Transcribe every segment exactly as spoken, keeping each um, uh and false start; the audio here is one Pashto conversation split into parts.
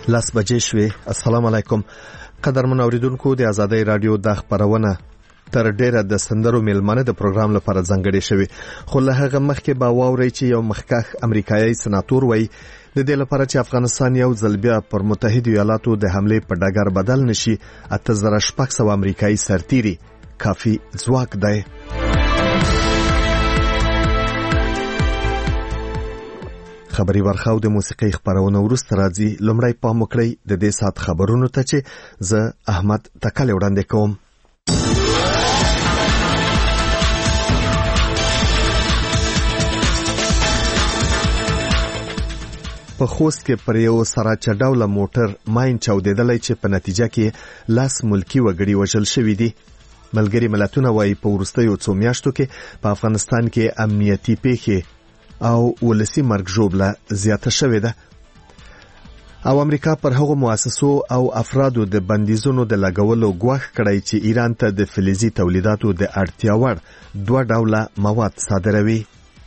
لاس بجې شوې. السلام علیکم قدرمن اوریدونکو، د آزادۍ رادیو د خبرونه تر ډیره د سندرو میلمانه د پروګرام لپاره ځانګړې شوی، خو له هغه مخکې به واورئ چې یو مخکښ امریکایي سناتور وایي د دې لپاره چې افغانستان یو ځل بیا پر متحده ایالاتو د حمله په ډګر بدل نشي، اته زره شپږ سوه امریکایي سرتیري کافي ځواک دی. خبري ورخه او د موسیقي خبرونه ورسته راځي. لومړی پام وکړئ د دې سات خبرونو ته چې زه احمد تکل وړاندې کوم. په خوست کې پر یو سراچه ډوله موټر ماین چاودېدلی چې په نتیجه کې لاس ملکی وګړي وژل شوي دي. ملګري ملتونه وايي په وروستیو څو میاشتو کې په افغانستان کې امنیتي پیښې او ولسی مرګ ژوبله زیاته شوې ده، او امریکا پر هغو مؤسسو او افرادو د بندیزونو د لګولو ګواښ کړی چې ایران ته د فلزي تولیداتو د اړتیا وړ دوه ډوله مواد صادروي.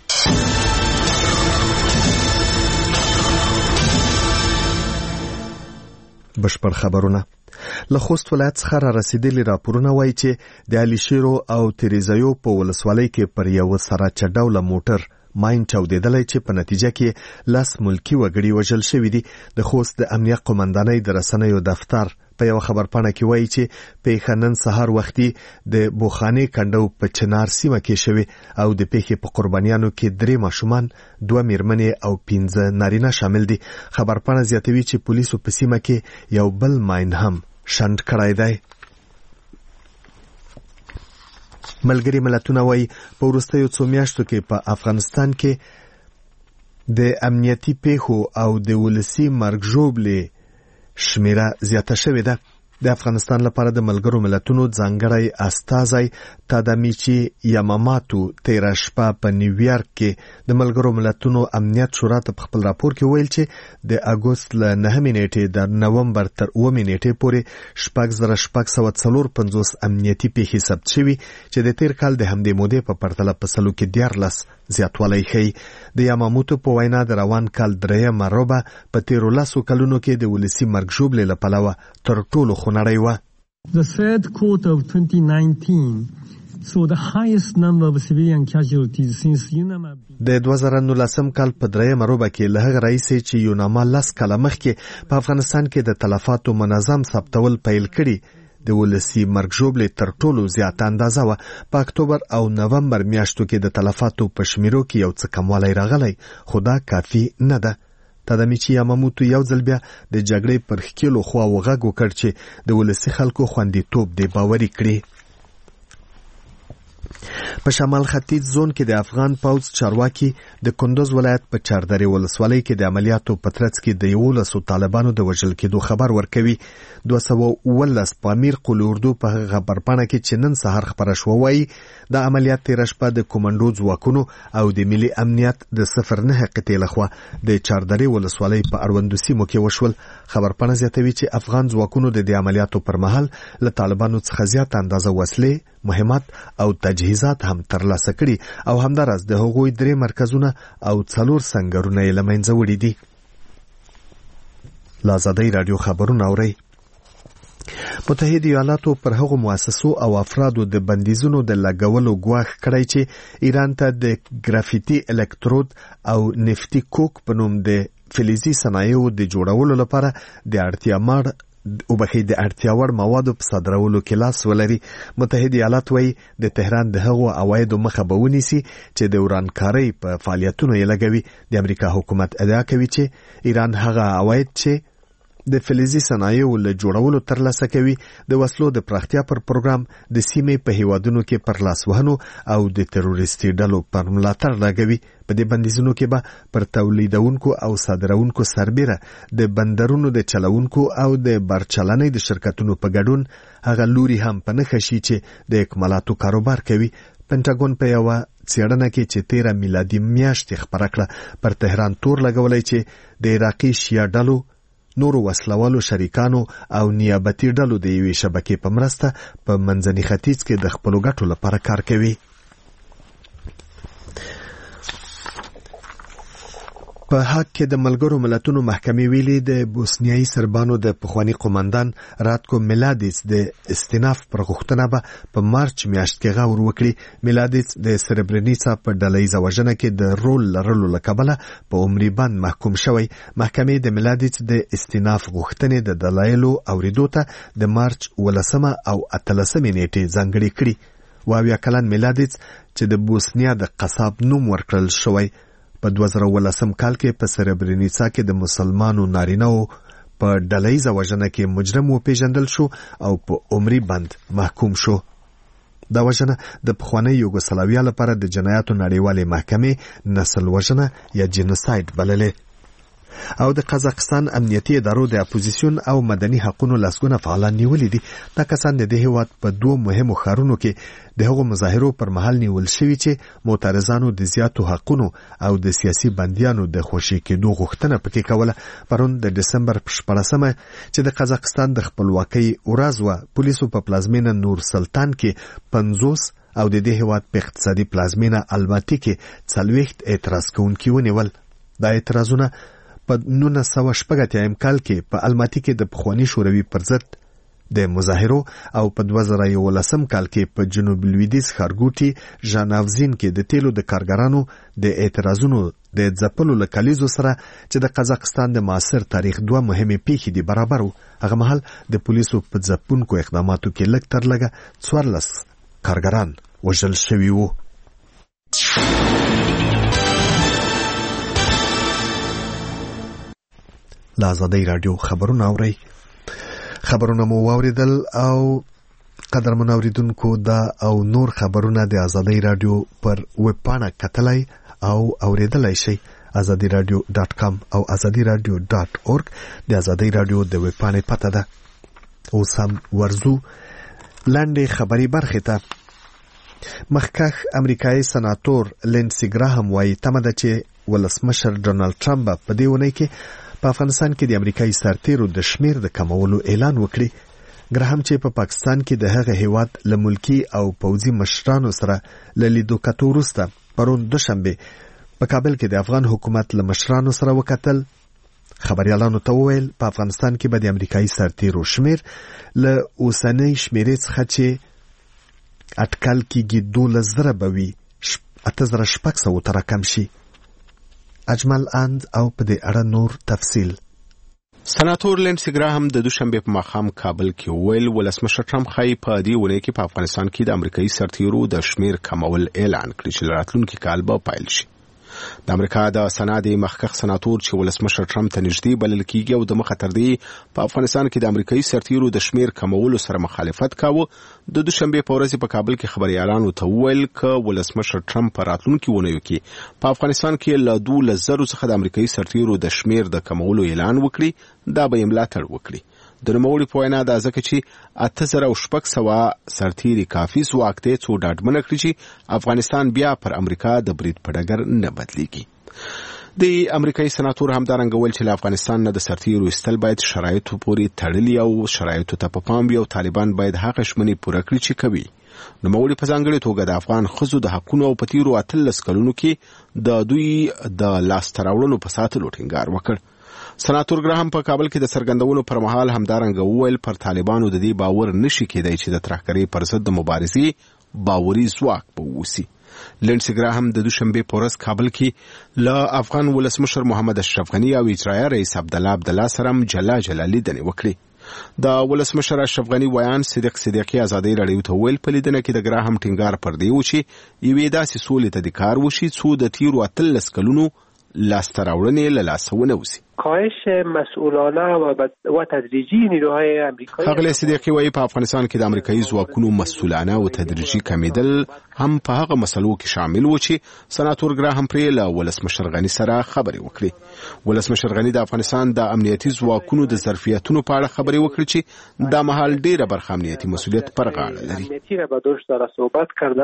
بشپړ خبرونه. له خوست ولایت څخه را رسیدلي راپورونه وایي چې د علیشیرو او تریزایو په ولسوالۍ کې پر یو سراچه ډوله موټر ماین چاودېدلی چې په نتیجه کې لس ملکی وګړي وژل شوي دي. د خوست د امنیه قومندانۍ د رسنیو دفتر په یو خبرپاڼه کې وایي چې پیښه نن سهار وختي د بوخانې کنډو په چنار سیمه کې شوې او د پیښې په قربانیانو کې درې ماشومان، دوه میرمنې او پنځه نارینه شامل دي. خبرپاڼه زیاتوي چې پولیسو په سیمه کې یو بل ماین هم شنډ کړی دی. ملګري ملتونه وايي په وروستیو څو میاشتو کې په افغانستان کې د امنیتي پیښو او د ولسی مرګ ژوبلې شمیره زیاته شوې ده. د افغانستان لپاره د ملګرو ملتونو ځانګړی استازی تادامیچی یاماماتو تیره شپه په نیویارک کې د ملګرو ملتونو امنیت شورا ته په خپل راپور کې ویل چې د اګوست له نهمې نیټې د نومبر تر اوومې نیټې پورې شپږ زره شپږ سوه څلور پنځوس امنیتي پیښې ثبت شوي چې د تیر کال د همدې مودې په پرتله په سلو کې دیارلس زیاتوالی ښیي. د یاماماتو په وینا د روان کال درېیمه ربع په تیرو لسو کلونو کې د ولسي مرګ ژوبلې له پلوه تر ټولو خونړۍ وه. The third quarter of twenty nineteen saw the highest number of civilian casualties since UNAMA. د دوه زره نولسم کال په درېیمه ربع کې له هغه راهیسې چې یوناما لس کاله مخکې په افغانستان کې د تلفاتو منظم ثبتول پیل کړي، د ولسی مرګ ژوبلې تر ټولو زیاته اندازه وه. په اکتوبر او نومبر میاشتو کې د تلفاتو په شمیرو کې یو څه کموالی راغلی، خو دا کافي نه ده. تادامیچی یاماماتو یو ځل بیا د جګړې پر ښکېلو خواوو غږ وکړ چې د ولسي خلکو خوندیتوب دې باوري کړي. په شمال ختیځ زون کې د افغان پوځ چارواکي د کندوز ولایت په چاردرې ولسوالۍ کې د عملیاتو په ترڅ کې د یولسو طالبانو د وژل کېدو خبر ورکوي. دوه سوه اوولس په امیر قلي اردو په هغه خبرپاڼه کې چې نن سهار خپره شوه وایي د عملیات تېره شپه د کومنډو ځواکونو او د ملي امنیت د صفر نهه قطعې لخوا د چاردرې ولسوالۍ په اړوندو سیمو کې وشول. خبرپاڼه زیاتوي چې افغان ځواکونو د دې عملیاتو پر مهال له طالبانو څخه زیاته اندازه وسلې، مهمات او تجهیزات هم ترلاسه کړي او همداراز د هغوی درې مرکزونه او څلور سنګرونه یې له منځه وړي دي. له آزادۍ رادیو خبرونه اورئ. متحده ایالاتو پر هغو مؤسسو او افرادو د بندیزونو د لګولو ګواښ کړی چې ایران ته د ګرافیتي الکترود او نفتي کوک په نوم د فلزي صنایعو د جوړولو لپاره د اړتیا مړ او بخې د اړتیا وړ موادو په صادرولو کې لاس ولري. متحده ایالات وايي د تهران د هغو عوایدو مخه به ونیسي چې د ورانکارۍ په فعالیتونو یې لګوي. د امریکا حکومت ادعا کوي چې ایران هغه عواید چې د فلزي صنایعو له جوړولو ترلاسه کوي د وسلو د پراختیا پر پروګرام د سیمې په هیوادونو کې پر لاس وهنو او د تروریستي ډلو پر ملاتړ لګوي. په دې بندیزونو کې به پر تولیدونکو او صادرونکو سربیره د بندرونو د چلونکو او د برچلنې د شرکتونو په ګډون هغه لوري هم په نښه شي چې د اکمالاتو کاروبار کوي. پنټاګون په یوه څېړنه کې چې تیره میلادي میاشتې خپره کړه پر تهران تور لګولی چې د عراقي شیعه ډلو، نورو وسلوالو شریکانو او نیابتي ډلو د یوې شبکې په مرسته په منځني ختیځ کې د خپلو ګټو لپاره کار کوي. په حق کې د ملګرو ملتونو محکمې ویلي د بوسنیایي سربانو د پخوانی قومندان راتکو میلادیس د استیناف پر غوښتنه به په مارچ میاشت کې غور وکړي. میلادیس د سربرینیسا په ډلهییزه وژنه کې د رول لرلو له کبله په عمري بند محکوم شوی. محکمې د میلادیس د استیناف غوښتنې د دلایلو اوریدو ته د مارچ ولسمه او اتلسمه نیټې ځانګړې کړي. واویا کلن میلادیس چې د بوسنیا د قصاب نوم ورکړل شوی په دوه زره ولسم کال کې په سربرینیسا کې د مسلمانو نارینه‌و په ډلهییزه وژنه کې مجرم وپیژندل شو او په عمري بند محکوم شو. دا وژنه د پخوانۍ یوګوسلاویا لپاره د جنایاتو نړیوالې محکمې نسل وژنه یا جنوساید بللې. او د قزاقستان امنیتي ادارو د اپوزیسیون او مدني حقوقو لاسګونه فعالان نیولې دي. دا کسان د دې هیواد په دوه مهمو ښارونو کې د هغو مظاهرو پر مهال نیول شوي چې معترضانو د زیاتو حقوقو او د سیاسي بندیانو د خوشي کېدو غوښتنه پکې کوله. پرون د دسمبر په شپاړسمه چې د قزاقستان د خپلواکۍ ورځ وه، پولیسو په پلازمینه نور سلطان کې پنځوس او د دې هیواد په اقتصادي پلازمینه الماتي کې څلوېښت اعتراض کوونکي ونیول. دا اعتراضونه په نولس سوه شپږ اتیایم کال کې په الماتي کې د پخواني شوروي پر ضد د مظاهرو او په دوه زره یولسم کال کې په جنوب لویدیځ ښارګوټي ژاناوزین کې د تیلو د کارګرانو د اعتراضونو د ځپلو له کلیزو سره چې د قزاقستان د معاصر تاریخ دوه مهمې پیښې دي برابر وو. هغه مهال د پولیسو په ځپونکو اقداماتو کې لږ تر لږه څوارلس کارګران وژل شوي وو. له ازادۍ راډیو خبرونه اورئ. خبرونه مو واوریدل او قدرمن اوریدونکو دا او نور خبرونه د ازادۍ راډیو پر ویب پاڼه کتلای او اوریدلای شئ. ازادي راډیو ډاټ کام او ازادي راډیو ډاټ اورګ د ازادۍ راډیو د ویب پاڼې پته ده. اوس هم ورزو لاندې خبري برخې ته. مخکښ امریکایي سناتور لینسي ګراهم وایي تمه ده چې ولسمشر ډونالډ ټرمپ په دې اونۍ کې په افغانستان کې د امریکایي سرتیرو د شمیر د کمولو اعلان وکړي. ګراهم چې په پا پاکستان کې د هغه هیواد له ملکی او پوځي مشرانو سره له لیدو کتو وروسته پرون دوشنبه په کابل کې د افغان حکومت له مشرانو سره وکتل. خبريالانو ته وویل په افغانستان کې به د امریکایي سرتیرو شمیر له اوسنۍ شمیرې څخه چې اټکل کېږي دولس زره به وي اته زره شپږ سوو ته راکم شي. اجمل اند او په دې اړه نور تفصیل. سناتور لینسي ګراهم د دوشنبه په ماښام کابل کې ویل ولسمشر ټرمپ خای په دې ونې کې په افغانستان کې د امریکایي سرتیرو د شمیر کمول اعلان کړی چې راتلونکي کال به پایل شي. د امریکا د سناد مخکښ سناتور چې ولسمشر ټرمپ ته نږدې بلل کیږي او د مخه تر دې په افغانستان کې د امریکایي سرتیرو د شمیر کمولو سره مخالفت کاوه، د دوشنبه په ورځ په کابل کې خبريالانو ته ویل ک ولسمشر ټرمپ په راتلونکي ونیو کې په افغانستان کې له دولس زره څخه د امریکایي سرتیرو د شمیر د کمولو اعلان وکړي، دا به یې ملاتړ وکړي. د نوموړي په وینا دا ځکه چې اته زره او شپږ سوه سرتیري کافي ځواک دی څو ډاډمنه کړي چې افغانستان بیا پر امریکا د برید په ډګر نه بدلیږي. د امریکایي سناتور همدارنګه ویل چې له افغانستان نه د سرتیرو ایستل باید شرایطو پورې تړلي او شرایطو ته په پام وي او طالبان باید هغه ژمنې پوره کړي چې کوي. نوموړي په ځانګړې توګه د افغان ښځو د حقونو او په تیرو اتلس کلونو کې د دوی د لاسته راوړنو په ساتلو ټینګار وکړ. سناتور ګراهم په کابل کې د څرګندونو پر مهال همدارنګه وویل پر طالبانو د دې باور نشي کېدای چې د ترهګرۍ پر ضد د مبارزې باوري ځواک به ووسي. لینسي ګراهم د دوشنبه په ورځ کابل کې له افغان ولسمشر محمد اشرف غني او اجرایه رئیس عبدالله عبدالله سره جلا جلا لیدنې وکړې. د ولسمشر اشرف غني ویان صدیق صدیقي ازادۍ راډیو ته ویل په لیدنه کې د ګراهم ټینګار پر دی و چې یوې داسې سولې ته د کار وشي څو د تیرو اتلس کلونو لاسته راوړنې له لاسه ونوځي. کاهش مسئولانه و و تدریجی نیروهای آمریکایی. ښاغلی صدیقي وایي په افغانستان کې د امریکایي ځواکونو مسئولانه او تدریجي کمیدل هم په هغه مسلو کې شامل و چې سناتور ګراهم پرې له ولسمشر غني سره خبرې وکړي. ولسمشر غني د افغانستان د امنیتي ځواکونو د ظرفیتونو په اړه خبرې وکړي چې دا مهال ډیره برخه امنیتي مسؤلیت پر غاړه لري. امنیتی را به دوش داره صحبت کردن.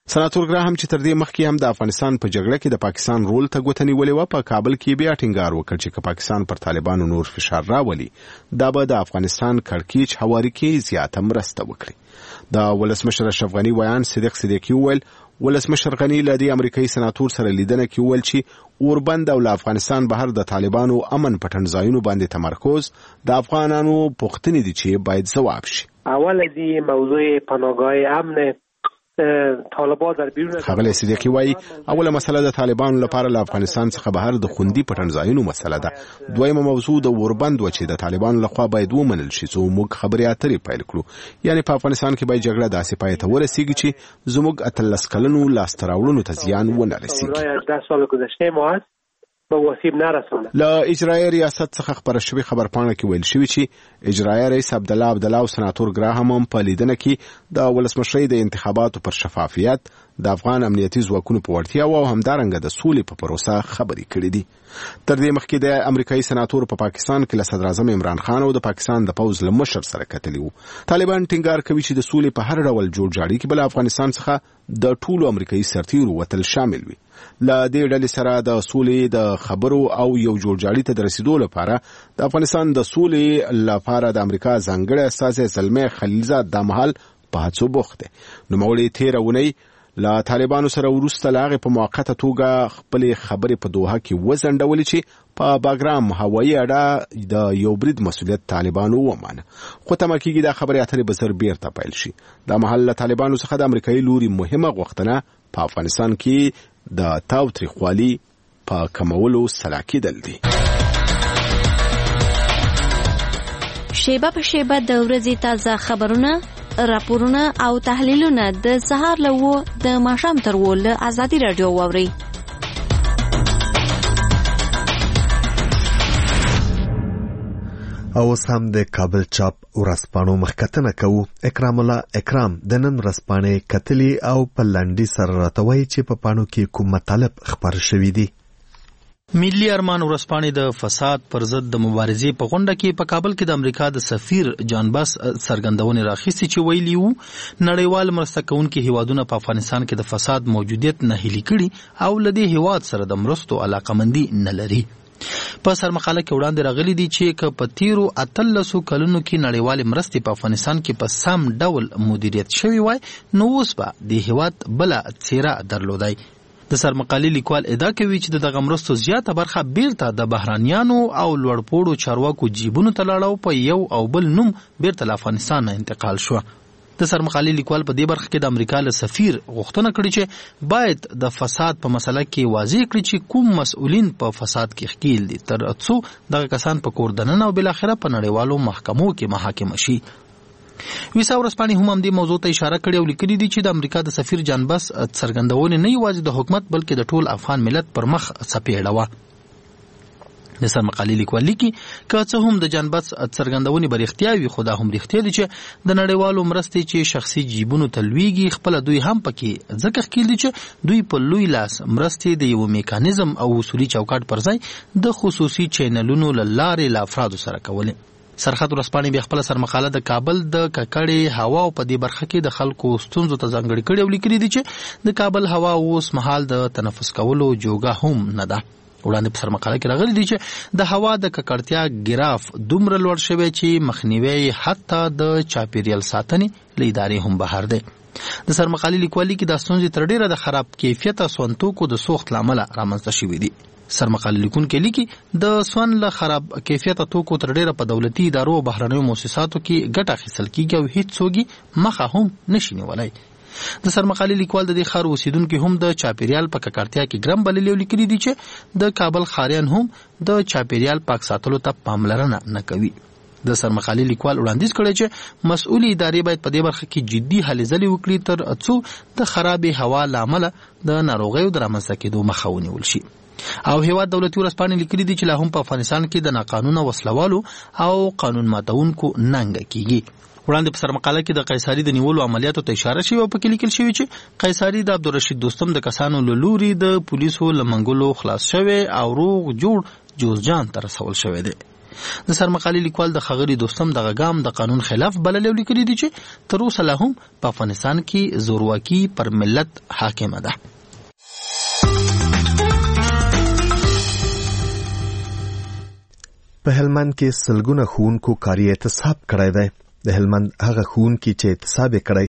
سناتور ګراهم چې تر دې مخکې هم د افغانستان په جګړه کې د پاکستان رول ته ګوته نیولې وه، په کابل کې بیا ټینګار وکړ چې که پاکستان پر طالبانو نور فشار راولي دا به د افغانستان کړکېچ هواري کې زیاته مرسته وکړي. د ولسمشر اشرف غني ویان صدیق صدیقي وویل ولسمشر غني له دې امریکایي سناتور سره لیدنه کې وویل چې اوربند او له افغانستان بهر د طالبانو امن پټن ځایونو باندې تمرکز د افغانانو پوښتنې دي چې باید ځواب شي. اول از این موضوع پناهگاه امن طالبان در بیرون خغلی صدیقی وای اوله مسله د طالبانو لپاره له افغانستان څخه بهر د خوندي پټن ځایونو مسله ده. دویمه موضوع د اوربند و چې د طالبانو لخوا باید ومنل شي څو موږ خبرې اترې پیل کړو. یعنی په افغانستان کې باید جګړه داسې پای ته ورسیږي چې زموږ اتلس کلنو لاسته راوړنو ته زیان ونه رسیږي. ده سال گذشته ما هست به وسیب نرسونه. له اجرایي ریاست څخه خبره شوې خبرپاڼه کې ویل شوی چې اجرایي رئیس عبدالله عبدالله او سناتور ګراهم هم په لیدنه کې د ولسمشرۍ د انتخاباتو پر شفافیت، د افغان امنیتي ځواکونو په وړتیا او همدارنګه د سولې په پروسه خبرې کړې دي. تر دې مخکې د امریکایي سناتور په پاکستان کې له صدر اعظم عمران خان او د پاکستان د پوځ له مشر سره کتلي وو. طالبان ټینګار کوي چې د سولې په هر ډول جوړجاړي کې بل افغانستان څخه د ټولو امریکایي سرتیرو وتل شامل وي. له دې ډلې سره د سولې د خبرو او یو جوړجاړي ته د رسیدو لپاره د افغانستان د سولې لپاره د امریکا ځانګړی استازی زلمی خلیلزاد د مهال په هڅو بوخت دی. نوموړي تېره اونۍ له طالبانو سره وروسته له هغې په موقته توګه خپلې خبرې په دوحه کې وځنډولې چې په باګرام هوایي اډه د یو برید مسؤلیت طالبانو ومانه. خو تمه کېږي دا خبرې اترې به زر بیرته پیل شي. دا مهال له طالبانو څخه د امریکایي لوري مهمه غوښتنه په افغانستان کې د تاوتریخوالي په کمولو سلا کېدل دي. شیبه په شیبه د ورځې تازه خبرونه، راپورونه او تحلیلونه د سهار له و د ماښام تر و له ازادي راډیو واورئ. او اوس هم د کابل چاپ ورځپاڼو مخکتنه کوو. اکرام الله اکرام د نن ورځپاڼې کتلي او په لنډي سره راته وایي چې په پاڼو کې کوم مطالب خپاره شوي دي. ملي ارمان ورځپاڼې د فساد پر ضد د مبارزې په غونډه کې په کابل کې د امریکا د سفیر جان باس څرګندونې راخیستې چې ویلي وو نړیوال مرسته کوونکي هیوادونه په افغانستان کې د فساد موجودیت نهیلي کړي او له دې هیواد سره د مرستو علاقمندي نه لري. په سرمقاله کې وړاندې راغلي دي چې که په تیرو اتلسو کلونو کې نړیوالې مرستې په افغانستان کې په سم ډول مدیریت شوی وای نو اوس به د هیواد بله څیره درلودای. د سرمقالې لیکوال ادعا کوي چې د دغه مرستو زیاته برخه بیرته د بهرانیانو او لوړپوړو چارواکو جیبونو ته لاړه په یو او بل نوم بیرته له افغانستان نه انتقال شو. د سرمقالې لیکوال په دې برخه کې د امریکا له سفیر غوښتنه کړې چې باید د فساد په مسله کې واضح کړي چې کوم مسؤلین په فساد کې ښکیل دي تر څو دغه کسان په کور دننه او بالاخره په نړیوالو محکمو کې محاکمه شي. ویسا ورځپاڼې هم همدې موضوع ته اشاره کړې او لیکلي دي چې د امریکا د سفیر جان باس څرګندونې نه یوازې د حکومت بلکې د ټول افغان ملت پر مخ څپېړه وه. د سرمقالې لیکوال لیکي که څه هم د جان باس څرګندونې به رښتیا وي خو دا هم رښتیا دي چې د نړیوالو مرستې چې شخصي جیبونو ته لویږي خپله دوی هم پکې ځکه ښکیل دي چې دوی په لوی لاس مرستې د یو میکانیزم او اصولي چوکاټ پر ځای د خصوصي چینلونو له لارې له افرادو سره کولې. سرحد ورځپاڼې بیا خپله سرمقاله د کابل د ککړې هوا او په دې برخه کې د خلکو ستونزو ته ځانګړې کړې او لیکلي دي چې د کابل هوا اوس مهال د تنفس کولو جوګه هم نه ده. وړاندې په سرمقاله کې راغلي دي چې د هوا د ککړتیا ګراف دومره لوړ شوی چې مخنیوی حتی د چاپیریال ساتنې له ادارې هم بهر دی. د سرمقالې لیکوالي کې دا ستونزې تر ډېره د خراب کیفیته سونتوکو د سوخت له امله رامنځته شوي دي. سرمقاله لیکونکي لیکي د سون له خراب کیفیته توکو تر ډېره په دولتي ادارو او بهرنیو مؤسساتو کې ګټه اخیستل کیږي او هیڅ څوک مخه هم نشي نیولی. د سرمقالې لیکوال د دې ښار اوسیدونکي هم د چاپیریال په ککړتیا کې ګرم بللي او لیکلي دي چې د کابل ښاریان هم د چاپیریال پاک ساتلو ته پاملرنه نه کوي. د سرمقالې لیکوال وړاندیز کړی چې مسؤلې ادارې باید په دې برخه کې جدي هلې ځلې وکړي تر څو د خرابې هوا له امله د ناروغیو د رامنځته کېدو مخه ونیول شي. او هیواد دولتي ورځپاڼې لیکلي دي چې لا هم په افغانستان کې د ناقانونه وسلوالو او قانون ماتونکو ننګه کیږي. وړاندې په سرمقاله کې د قیصاري د نیولو عملیاتو ته اشاره شوې او پکې لیکل شوي چې قیصاري د عبدالرشید دوستم د کسانو له لوري د پولیسو له منګولو خلاص شوی او روغ جوړ جوزجان ته رسول شوی دی. د سرمقالي لیکوال د خغری دوستم د غام د قانون خلاف بلل لیکلي دي چې تر اوسه لا هم په افغانستان کې زورواکي پر ملت حاکمه ده. په هلمند کې سلګونه ښوونکو کاري اعتصاب کړی دی. د هلمند هغه ښوونکي چې اعتصاب یې کړی